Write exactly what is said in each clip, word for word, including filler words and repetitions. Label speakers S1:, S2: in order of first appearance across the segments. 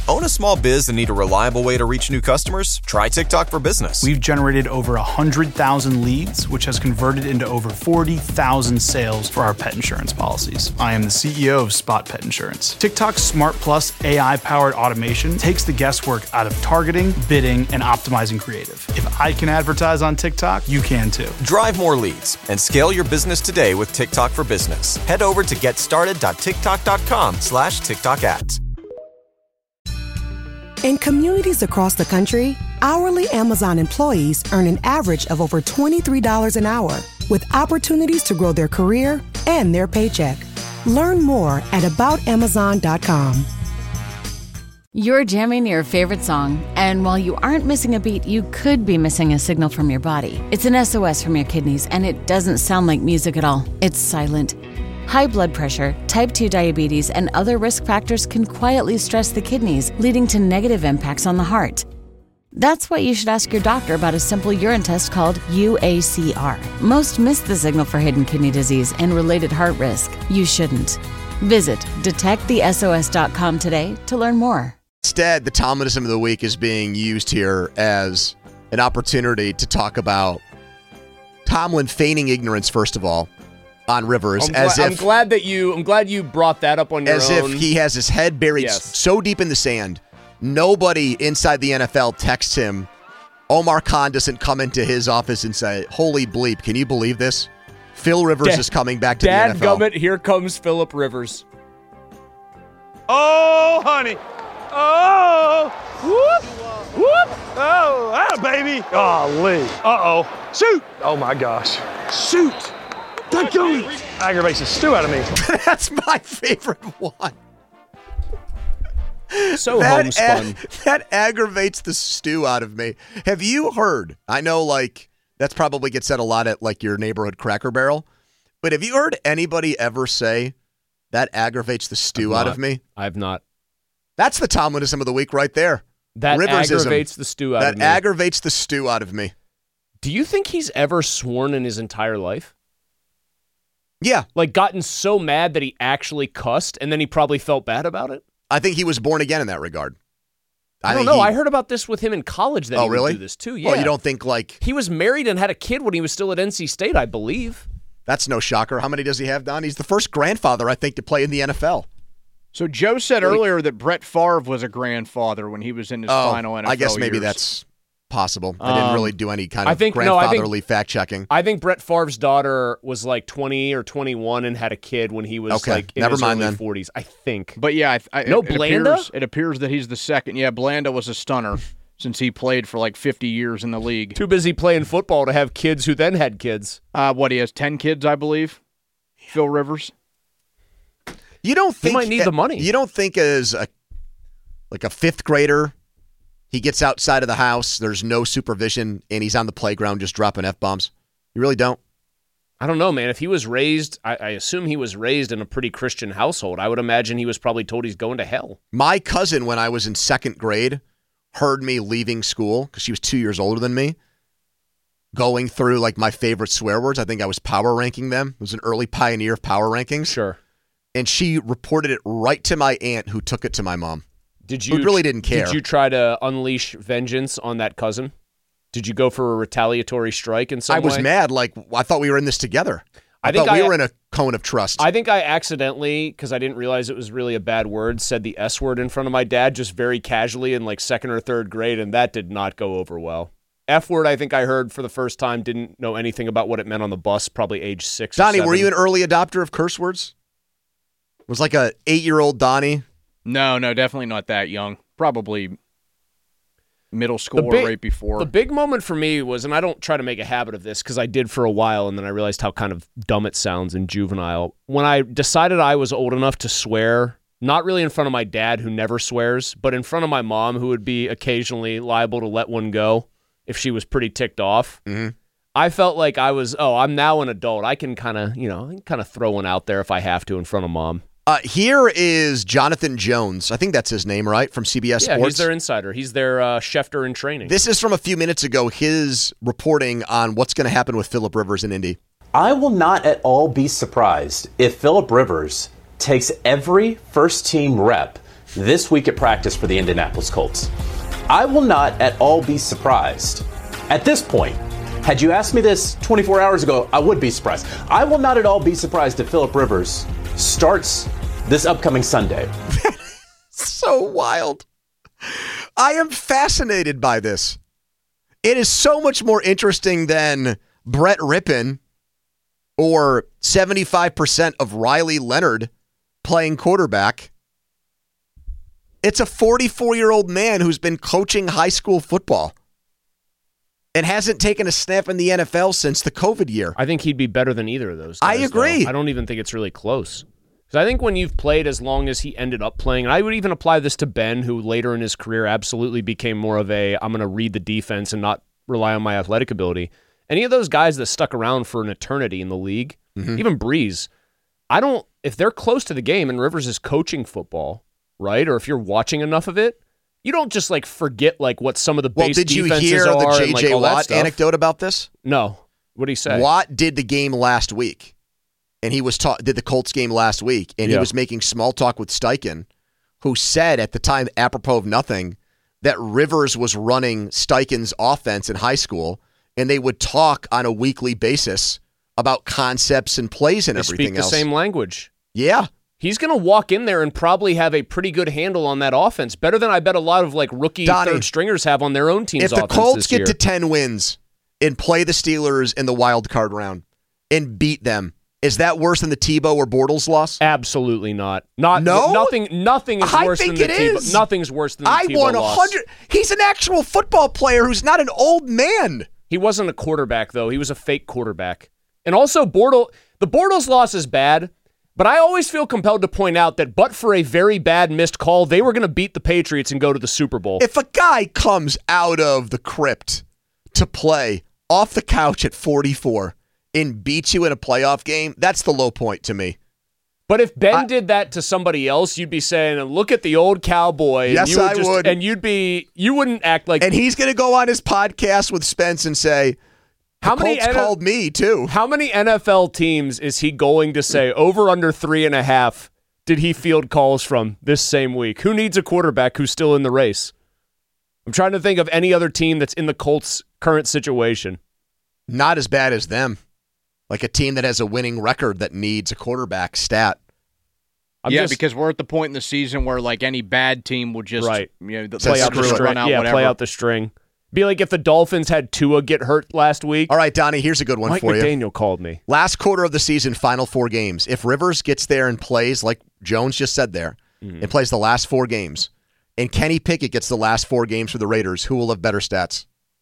S1: Own a small biz and need a reliable way to reach new customers? Try TikTok for Business.
S2: We've generated over one hundred thousand leads, which has converted into over forty thousand sales for our pet insurance policies. I am the C E O of Spot Pet Insurance. TikTok's Smart Plus A I-powered automation takes the guesswork out of targeting, bidding, and optimizing creative. If I can advertise on TikTok, you can too.
S1: Drive more leads and scale your business today with TikTok for Business. Head over to getstarted.tiktok.com slash TikTok ads.
S3: In communities across the country, hourly Amazon employees earn an average of over twenty-three dollars an hour, with opportunities to grow their career and their paycheck. Learn more at about amazon dot com.
S4: You're jamming your favorite song, and while you aren't missing a beat, you could be missing a signal from your body. It's an S O S from your kidneys, and it doesn't sound like music at all. It's silent. High blood pressure, type two diabetes, and other risk factors can quietly stress the kidneys, leading to negative impacts on the heart. That's why you should ask your doctor about a simple urine test called U A C R. Most miss the signal for hidden kidney disease and related heart risk. You shouldn't. Visit detect the S O S dot com today to learn more.
S5: Instead, the Tomlinism of the week is being used here as an opportunity to talk about Tomlin feigning ignorance, first of all, on Rivers.
S6: I'm,
S5: as
S6: gl-
S5: if,
S6: I'm glad that you. I'm glad you brought that up on your
S5: as
S6: own.
S5: As if he has his head buried
S6: yes.
S5: so deep in the sand, nobody inside the N F L texts him. Omar Khan doesn't come into his office and say, "Holy bleep! Can you believe this? Phil Rivers
S6: Dad,
S5: is coming back to
S6: Dad
S5: the N F L."
S6: Dadgummit, here comes Philip Rivers.
S7: Oh, honey. Oh, whoop, whoop. Oh, ah, baby. Oh, Lee. Uh-oh. Shoot. Oh, my gosh. Shoot. That goes. Aggravates the stew out of me.
S5: That's my favorite one.
S6: So
S5: that
S6: homespun.
S5: Ag- that aggravates the stew out of me. Have you heard? I know, like, that's probably gets said a lot at, like, your neighborhood Cracker Barrel. But have you heard anybody ever say that aggravates the stew out of me?
S6: I have not.
S5: That's the Tomlinism of the week right there.
S6: That
S5: Riversism.
S6: aggravates the stew out
S5: that
S6: of me.
S5: That aggravates the stew out of me.
S6: Do you think he's ever sworn in his entire life?
S5: Yeah.
S6: Like gotten so mad that he actually cussed and then he probably felt bad about it?
S5: I think he was born again in that regard.
S6: I, I don't know. He, I heard about this with him in college that
S5: oh,
S6: he would
S5: really?
S6: do this too. Yeah.
S5: Oh, you don't think like...
S6: He was married and had a kid when he was still at N C State, I believe.
S5: That's no shocker. How many does he have, Don? He's the first grandfather, I think, to play in the N F L.
S8: So Joe said well, earlier that Brett Favre was a grandfather when he was in his
S5: oh,
S8: final N F L
S5: I guess maybe
S8: years.
S5: that's possible.
S6: Um,
S5: I didn't really do any kind of
S6: I think,
S5: grandfatherly
S6: no, I think,
S5: fact-checking.
S6: I think Brett Favre's daughter was like twenty or twenty-one and had a kid when he was
S5: okay.
S6: like in
S5: Never
S6: his
S5: mind
S6: early
S5: then.
S6: forties, I think.
S8: But yeah, I, I,
S6: no
S8: it,
S6: Blanda?
S8: It appears, it appears that he's the second. Yeah, Blanda was a stunner since he played for like fifty years in the league.
S6: Too busy playing football to have kids who then had kids.
S8: Uh, what, he has ten kids, I believe? Phil Rivers.
S5: You don't think
S6: he might need the money.
S5: You don't think as a like a fifth grader, he gets outside of the house, there's no supervision, and he's on the playground just dropping F-bombs? You really don't?
S6: I don't know, man. If he was raised, I, I assume he was raised in a pretty Christian household. I would imagine he was probably told he's going to hell.
S5: My cousin, when I was in second grade, heard me leaving school, because she was two years older than me, going through like my favorite swear words. I think I was power ranking them. It was an early pioneer of power rankings.
S6: Sure.
S5: And she reported it right to my aunt, who took it to my mom.
S6: Did you
S5: who really didn't care.
S6: Did you try to unleash vengeance on that cousin? Did you go for a retaliatory strike in some way?
S5: I was
S6: way?
S5: mad. Like, I thought we were in this together. I, I think thought we I, were in a cone of trust.
S6: I think I accidentally, because I didn't realize it was really a bad word, said the S word in front of my dad just very casually in like second or third grade, and that did not go over well. F word, I think I heard for the first time, didn't know anything about what it meant on the bus, probably age six
S5: Donnie,
S6: or seven.
S5: Were you an early adopter of curse words? Was like a eight-year-old Donnie?
S8: No, no, definitely not that young. Probably middle school
S6: big,
S8: or right before.
S6: The big moment for me was, and I don't try to make a habit of this because I did for a while, and then I realized how kind of dumb it sounds and juvenile. When I decided I was old enough to swear, not really in front of my dad, who never swears, but in front of my mom, who would be occasionally liable to let one go if she was pretty ticked off.
S5: Mm-hmm.
S6: I felt like I was, oh, I'm now an adult. I can kind of, you know, kind of throw one out there if I have to in front of mom.
S5: Uh, here is Jonathan Jones. I think that's his name, right? From C B S
S6: yeah,
S5: Sports.
S6: He's their insider. He's their uh, Schefter in training.
S5: This is from a few minutes ago, his reporting on what's going to happen with Philip Rivers in Indy.
S9: I will not at all be surprised if Philip Rivers takes every first-team rep this week at practice for the Indianapolis Colts. I will not at all be surprised. At this point, had you asked me this twenty-four hours ago, I would be surprised. I will not at all be surprised if Phillip Rivers starts this upcoming Sunday.
S5: So wild. I am fascinated by this. It is so much more interesting than Brett Rippon or seventy-five percent of Riley Leonard playing quarterback. It's a forty-four-year-old man who's been coaching high school football and hasn't taken a snap in the N F L since the COVID year.
S6: I think he'd be better than either of those guys,
S5: I agree.
S6: Though. I don't even think it's really close. Because I think when you've played as long as he ended up playing, and I would even apply this to Ben, who later in his career absolutely became more of a, I'm going to read the defense and not rely on my athletic ability. Any of those guys that stuck around for an eternity in the league, mm-hmm. even Breeze, I don't, if they're close to the game and Rivers is coaching football, right, or if you're watching enough of it, you don't just like forget like what some of the base
S5: well, did you
S6: defenses
S5: hear
S6: are
S5: the J J
S6: and, like, all
S5: Watt
S6: that
S5: anecdote about this?
S6: No. What did he say?
S5: Watt did the game last week, and he was ta- did the Colts game last week, and
S6: yeah.
S5: he was making small talk with Steichen, who said at the time, apropos of nothing, that Rivers was running Steichen's offense in high school, and they would talk on a weekly basis about concepts and plays and
S6: they
S5: everything
S6: speak the
S5: else.
S6: same language.
S5: Yeah.
S6: He's going to walk in there and probably have a pretty good handle on that offense, better than I bet a lot of like rookie
S5: Donnie,
S6: third stringers have on their own team's
S5: offense. If the
S6: offense
S5: Colts
S6: this
S5: get
S6: year.
S5: to ten wins and play the Steelers in the wild card round and beat them, is that worse than the Tebow or Bortles loss?
S6: Absolutely not. Not
S5: no?
S6: nothing. Nothing is
S5: I
S6: worse
S5: think
S6: than the
S5: it
S6: Tebow.
S5: is.
S6: Nothing's worse than the
S5: I
S6: Tebow
S5: won
S6: loss.
S5: one hundred. He's an actual football player who's not an old man.
S6: He wasn't a quarterback though. He was a fake quarterback. And also Bortles, the Bortles loss is bad. But I always feel compelled to point out that but for a very bad missed call, they were going to beat the Patriots and go to the Super Bowl.
S5: If a guy comes out of the crypt to play off the couch at forty-four and beats you in a playoff game, that's the low point to me.
S6: But if Ben
S5: I,
S6: did that to somebody else, you'd be saying, look at the old cowboy.
S5: Yes,
S6: and you would
S5: I
S6: just,
S5: would.
S6: And you'd be, you wouldn't act like.
S5: And he's going to go on his podcast with Spence and say, How the many Colts N- called me too?
S6: How many N F L teams is he going to say over under three and a half did he field calls from this same week? Who needs a quarterback who's still in the race? I'm trying to think of any other team that's in the Colts' current situation.
S5: Not as bad as them. Like a team that has a winning record that needs a quarterback stat.
S8: I'm yeah, just, because we're at the point in the season where like any bad team would just
S6: right.
S8: you know,
S6: play out the string.
S8: Run out
S6: yeah,
S8: whatever.
S6: play out the string. Be like if the Dolphins had Tua get hurt last week.
S5: All right, Donnie, here's a good one
S6: Mike
S5: for
S6: McDaniel
S5: you.
S6: Daniel called me.
S5: Last quarter of the season, final four games. If Rivers gets there and plays like Jones just said there, mm-hmm. and plays the last four games, and Kenny Pickett gets the last four games for the Raiders, who will have better stats?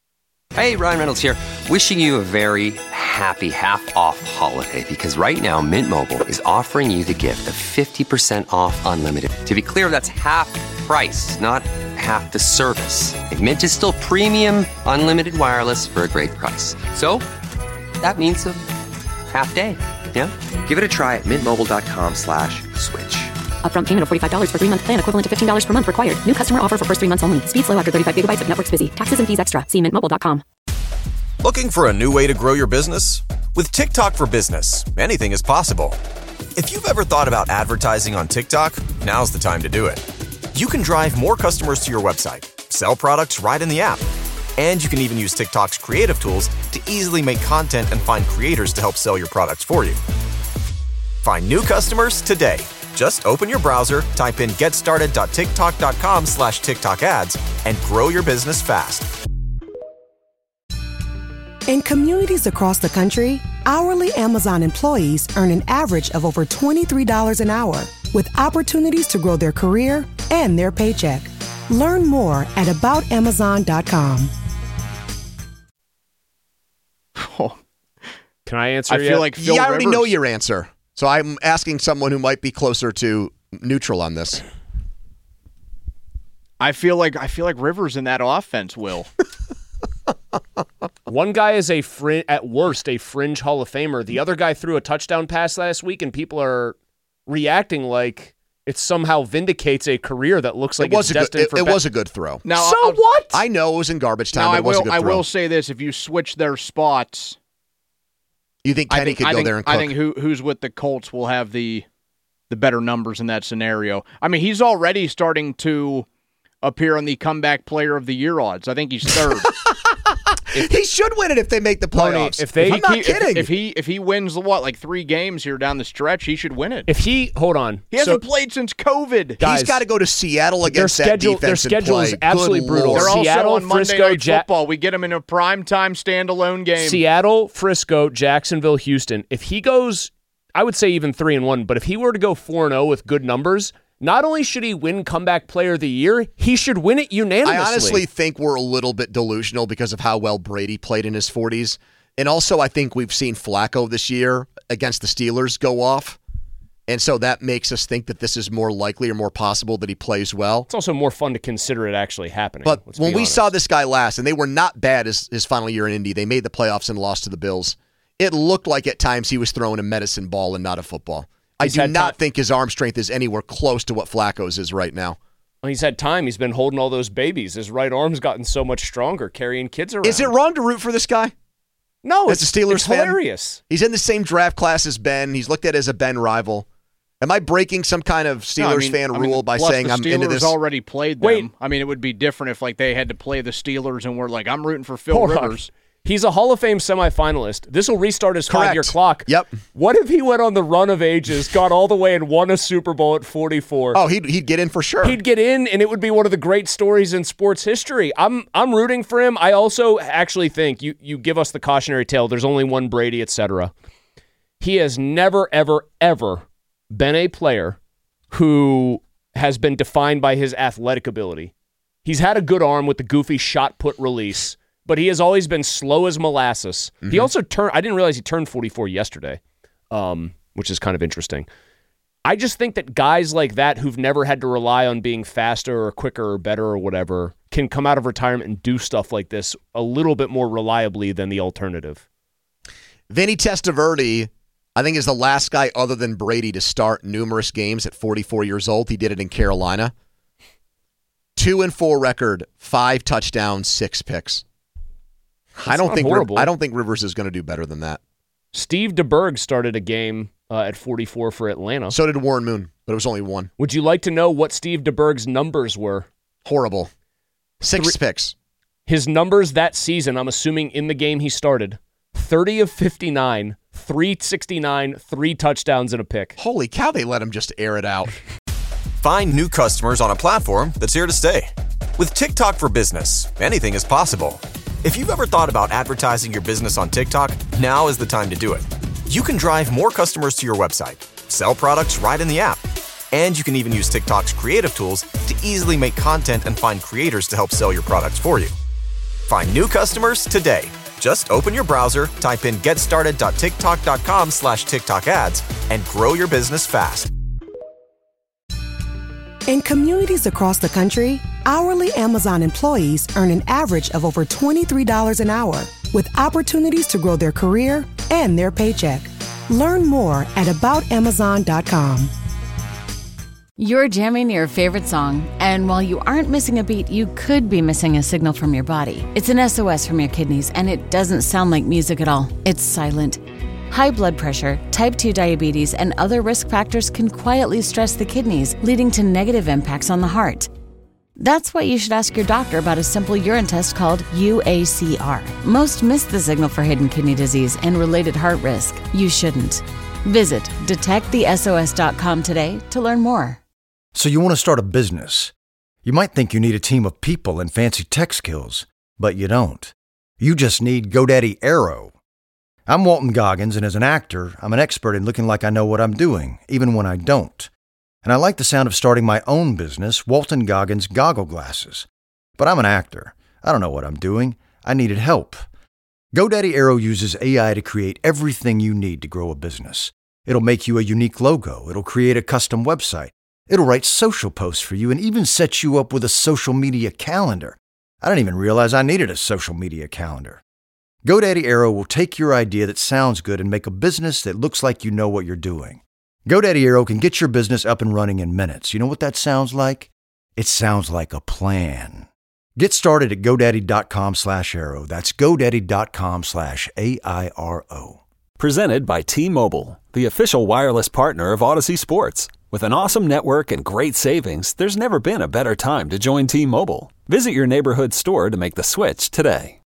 S10: Hey, Ryan Reynolds here, wishing you a very happy half-off holiday, because right now Mint Mobile is offering you the gift of fifty percent off unlimited. To be clear, that's half price, not half the service. And Mint is still premium unlimited wireless for a great price. So that means a half day, yeah? Give it a try at mintmobile.com slash switch.
S11: Upfront payment of forty-five dollars for three-month plan equivalent to fifteen dollars per month required. New customer offer for first three months only. Speed slow after thirty-five gigabytes if network's busy. Taxes and fees extra. See mint mobile dot com.
S1: Looking for a new way to grow your business? With TikTok for Business, anything is possible. If you've ever thought about advertising on TikTok, now's the time to do it. You can drive more customers to your website, sell products right in the app, and you can even use TikTok's creative tools to easily make content and find creators to help sell your products for you. Find new customers today. Just open your browser, type in getstarted.tiktok.com slash TikTok ads, and grow your business fast.
S3: In communities across the country, hourly Amazon employees earn an average of over twenty-three dollars an hour, with opportunities to grow their career and their paycheck. Learn more at about amazon dot com.
S6: Oh. Can I answer?
S5: I
S6: yet?
S5: feel like Phil yeah, I already
S6: Rivers.
S5: know your answer, so I'm asking someone who might be closer to neutral on this.
S8: I feel like I feel like Rivers in that offense will.
S6: One guy is a frin- at worst a fringe Hall of Famer. The other guy threw a touchdown pass last week, and people are reacting like it somehow vindicates a career that looks like
S5: it was
S6: it's
S5: a
S6: destined
S5: good, it,
S6: for.
S5: it
S6: ba-
S5: was a good throw.
S8: Now,
S6: so
S8: I'll,
S6: what?
S5: I know it was in garbage time.
S8: Now,
S5: but
S8: I
S5: it was
S8: will.
S5: a good
S8: I
S5: throw.
S8: will say this: if you switch their spots,
S5: you think Kenny
S8: I think,
S5: could
S8: I
S5: go
S8: think,
S5: there and cook?
S8: I think who who's with the Colts will have the the better numbers in that scenario. I mean, he's already starting to appear on the comeback player of the year odds. I think he's third.
S5: If, he should win it if they make the playoffs.
S6: If they,
S8: I'm not
S6: keep,
S8: kidding. If, if he if he wins what like three games here down the stretch, he should win it.
S6: If he hold on,
S8: he hasn't so, played since COVID.
S5: Guys, he's got to go to Seattle against
S6: their schedule,
S5: that defense.
S6: Their schedule
S5: and
S6: is
S5: play.
S6: absolutely
S5: Good
S6: brutal.
S5: Lord.
S8: They're
S6: Seattle,
S8: also on Monday
S6: Frisco,
S8: Night
S6: ja-
S8: Football. We get him in a primetime standalone game.
S6: Seattle, Frisco, Jacksonville, Houston. If he goes, I would say even three and one. But if he were to go four and zero with good numbers. Not only should he win Comeback Player of the Year, he should win it unanimously.
S5: I honestly think we're a little bit delusional because of how well Brady played in his forties. And also, I think we've seen Flacco this year against the Steelers go off. And so that makes us think that this is more likely or more possible that he plays well.
S6: It's also more fun to consider it actually happening.
S5: But
S6: let's
S5: when
S6: be
S5: we
S6: honest.
S5: saw this guy last, and they were not bad his, his final year in Indy, they made the playoffs and lost to the Bills. It looked like at times he was throwing a medicine ball and not a football.
S6: He's
S5: I do not
S6: time.
S5: think his arm strength is anywhere close to what Flacco's is right now.
S6: Well, he's had time. He's been holding all those babies. His right arm's gotten so much stronger, carrying kids around.
S5: Is it wrong to root for this guy?
S6: No,
S5: as
S6: it's
S5: a Steelers
S6: it's
S5: fan?
S6: hilarious.
S5: He's in the same draft class as Ben. He's looked at as a Ben rival. Am I breaking some kind of Steelers
S8: no, I mean,
S5: fan
S8: I
S5: rule
S8: mean,
S5: by
S8: plus
S5: saying
S8: the
S5: I'm
S8: Steelers
S5: into this?
S8: already played them.
S6: Wait.
S8: I mean, it would be different if like they had to play the Steelers and we're like, I'm rooting for Phil
S6: Hold
S8: Rivers.
S6: on. He's a Hall of Fame semifinalist. This will restart his
S5: Correct.
S6: five-year clock.
S5: Yep.
S6: What if he went on the run of ages, got all the way and won a Super Bowl at forty-four?
S5: Oh, he'd, he'd get in for sure.
S6: He'd get in, and it would be one of the great stories in sports history. I'm I'm rooting for him. I also actually think, you, you give us the cautionary tale, there's only one Brady, et cetera. He has never, ever, ever been a player who has been defined by his athletic ability. He's had a good arm with the goofy shot put release, but he has always been slow as molasses. Mm-hmm. He also turned, I didn't realize he turned forty-four yesterday, um, which is kind of interesting. I just think that guys like that who've never had to rely on being faster or quicker or better or whatever can come out of retirement and do stuff like this a little bit more reliably than the alternative.
S5: Vinny Testaverde, I think, is the last guy other than Brady to start numerous games at forty-four years old. He did it in Carolina. Two and four record, five touchdowns, six picks.
S6: That's
S5: I don't
S6: not
S5: think
S6: horrible.
S5: I don't think Rivers is going to do better than that.
S6: Steve DeBerg started a game uh, at forty-four for Atlanta.
S5: So did Warren Moon, but it was only one.
S6: Would you like to know what Steve DeBerg's numbers were?
S5: Horrible. Six
S6: Three-
S5: picks.
S6: His numbers that season, I'm assuming in the game he started, thirty of fifty-nine, three sixty-nine, three touchdowns and a pick.
S5: Holy cow, they let him just air it out.
S1: Find new customers on a platform that's here to stay. With TikTok for Business, anything is possible. If you've ever thought about advertising your business on TikTok, now is the time to do it. You can drive more customers to your website, sell products right in the app, and you can even use TikTok's creative tools to easily make content and find creators to help sell your products for you. Find new customers today. Just open your browser, type in getstarted.tiktok.com slash TikTok ads, and grow your business fast.
S3: In communities across the country, hourly Amazon employees earn an average of over twenty-three dollars an hour, with opportunities to grow their career and their paycheck. Learn more at about amazon dot com.
S4: You're jamming your favorite song, and while you aren't missing a beat, you could be missing a signal from your body. It's an S O S from your kidneys, and it doesn't sound like music at all. It's silent. High blood pressure, type two diabetes, and other risk factors can quietly stress the kidneys, leading to negative impacts on the heart. That's why you should ask your doctor about a simple urine test called U A C R. Most miss the signal for hidden kidney disease and related heart risk. You shouldn't. Visit detect the S O S dot com today to learn more.
S12: So you want to start a business. You might think you need a team of people and fancy tech skills, but you don't. You just need GoDaddy Aero. I'm Walton Goggins, and as an actor, I'm an expert in looking like I know what I'm doing, even when I don't. And I like the sound of starting my own business, Walton Goggins Goggle Glasses. But I'm an actor. I don't know what I'm doing. I needed help. GoDaddy Aero uses A I to create everything you need to grow a business. It'll make you a unique logo. It'll create a custom website. It'll write social posts for you and even set you up with a social media calendar. I didn't even realize I needed a social media calendar. GoDaddy Aero will take your idea that sounds good and make a business that looks like you know what you're doing. GoDaddy Aero can get your business up and running in minutes. You know what that sounds like? It sounds like a plan. Get started at GoDaddy.com slash Aero. That's GoDaddy.com slash A I R O.
S13: Presented by T-Mobile, the official wireless partner of Odyssey Sports. With an awesome network and great savings, there's never been a better time to join T-Mobile. Visit your neighborhood store to make the switch today.